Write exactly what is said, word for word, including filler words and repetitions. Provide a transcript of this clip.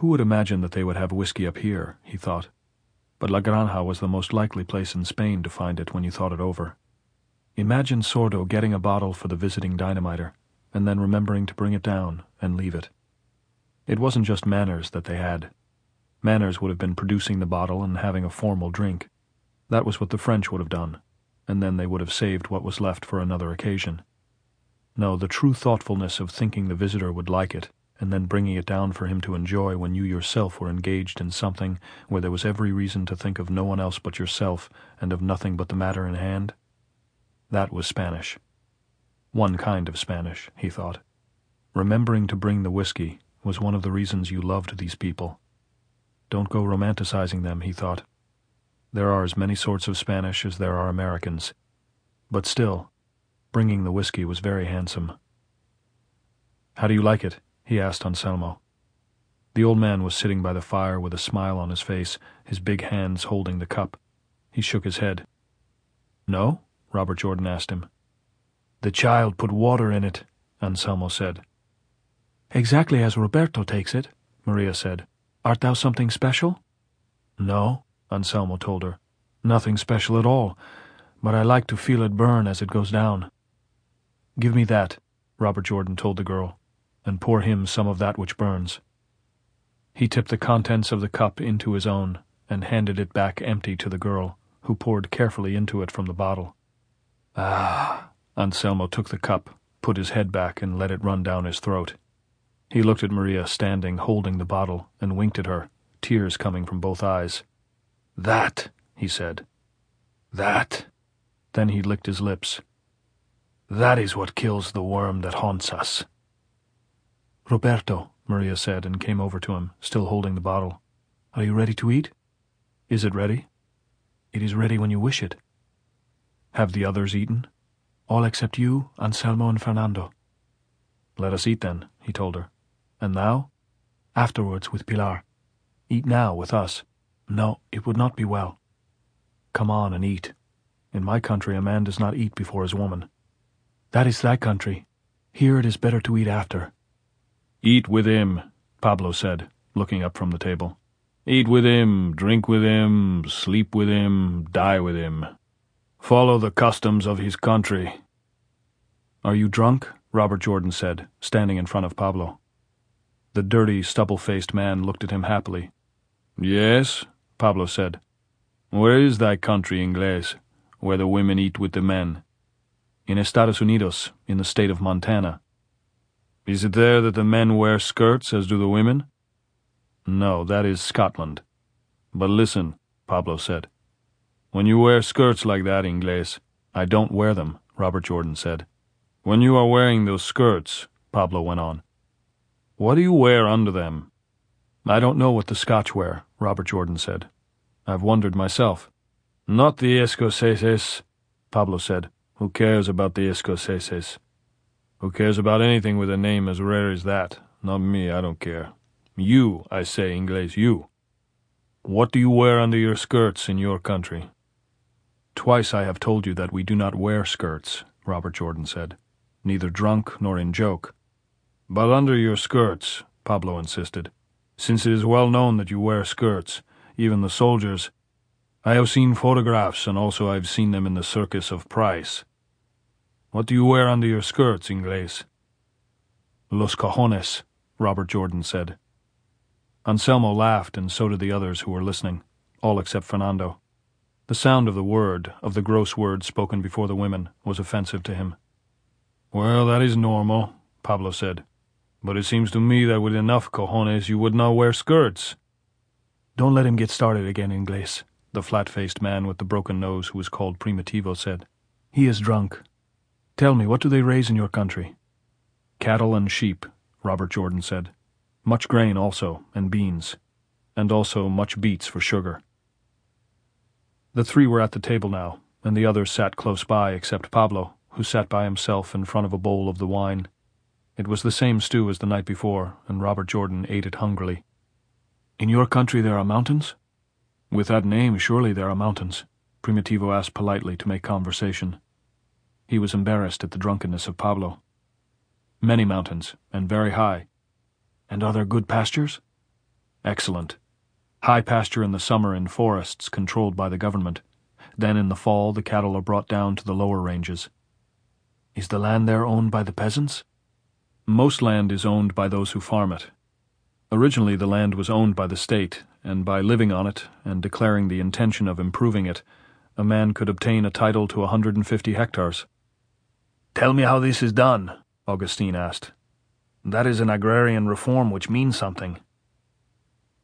Who would imagine that they would have whiskey up here, he thought. But La Granja was the most likely place in Spain to find it when you thought it over. Imagine Sordo getting a bottle for the visiting dynamiter, and then remembering to bring it down and leave it. It wasn't just manners that they had. Manners would have been producing the bottle and having a formal drink. That was what the French would have done, and then they would have saved what was left for another occasion. No, the true thoughtfulness of thinking the visitor would like it, and then bringing it down for him to enjoy when you yourself were engaged in something where there was every reason to think of no one else but yourself and of nothing but the matter in hand. That was Spanish. One kind of Spanish, he thought. Remembering to bring the whiskey was one of the reasons you loved these people. Don't go romanticizing them, he thought. There are as many sorts of Spanish as there are Americans. But still, bringing the whiskey was very handsome. "How do you like it?" he asked Anselmo. The old man was sitting by the fire with a smile on his face, his big hands holding the cup. He shook his head. "No?" Robert Jordan asked him. "The child put water in it," Anselmo said. "Exactly as Roberto takes it," Maria said. "Art thou something special?" "No," Anselmo told her. "Nothing special at all, but I like to feel it burn as it goes down." "Give me that," Robert Jordan told the girl, "and pour him some of that which burns." He tipped the contents of the cup into his own and handed it back empty to the girl, who poured carefully into it from the bottle. "Ah!" Anselmo took the cup, put his head back, and let it run down his throat. He looked at Maria standing holding the bottle and winked at her, tears coming from both eyes. "That," he said. "That." Then he licked his lips. "That is what kills the worm that haunts us." "Roberto," Maria said, and came over to him, still holding the bottle. "Are you ready to eat?" "Is it ready?" "It is ready when you wish it." "Have the others eaten?" "All except you, Anselmo, and Fernando." "Let us eat then," he told her. "And thou?" "Afterwards with Pilar." "Eat now with us." "No, it would not be well." "Come on and eat. In my country a man does not eat before his woman." "That is thy country. Here it is better to eat after." "Eat with him," Pablo said, looking up from the table. "Eat with him, drink with him, sleep with him, die with him. Follow the customs of his country." "Are you drunk?" Robert Jordan said, standing in front of Pablo. The dirty, stubble-faced man looked at him happily. "Yes," Pablo said. "Where is thy country, Inglés, where the women eat with the men?" "In Estados Unidos, in the state of Montana." "Is it there that the men wear skirts as do the women?" "No, that is Scotland." "But listen," Pablo said. "When you wear skirts like that, Inglés—" "I don't wear them," Robert Jordan said. "When you are wearing those skirts," Pablo went on, "what do you wear under them?" "I don't know what the Scotch wear," Robert Jordan said. "I've wondered myself." "Not the Escoceses," Pablo said. "Who cares about the Escoceses? Who cares about anything with a name as rare as that? Not me, I don't care. You, I say, Inglés, you. What do you wear under your skirts in your country?" "Twice I have told you that we do not wear skirts," Robert Jordan said. "Neither drunk nor in joke." "But under your skirts," Pablo insisted, "since it is well known that you wear skirts, even the soldiers. I have seen photographs, and also I have seen them in the circus of Price. What do you wear under your skirts, Inglés?" "Los cojones," Robert Jordan said. Anselmo laughed, and so did the others who were listening, all except Fernando. The sound of the word, of the gross word spoken before the women, was offensive to him. "Well, that is normal," Pablo said. "But it seems to me that with enough cojones you would not wear skirts." "Don't let him get started again, Inglés," the flat-faced man with the broken nose who was called Primitivo said. "He is drunk. Tell me, what do they raise in your country?" "Cattle and sheep," Robert Jordan said. "Much grain also, and beans. And also much beets for sugar." The three were at the table now, and the others sat close by except Pablo, who sat by himself in front of a bowl of the wine. It was the same stew as the night before, and Robert Jordan ate it hungrily. "In your country there are mountains?" "With that name, surely there are mountains," Primitivo asked politely to make conversation. He was embarrassed at the drunkenness of Pablo. "Many mountains, and very high." "And are there good pastures?" Excellent. High pasture in the summer in forests controlled by the government. Then in the fall the cattle are brought down to the lower ranges. Is the land there owned by the peasants? Most land is owned by those who farm it. Originally the land was owned by the state, and by living on it and declaring the intention of improving it, a man could obtain a title to a hundred and fifty hectares. Tell me how this is done, Augustine asked. That is an agrarian reform which means something.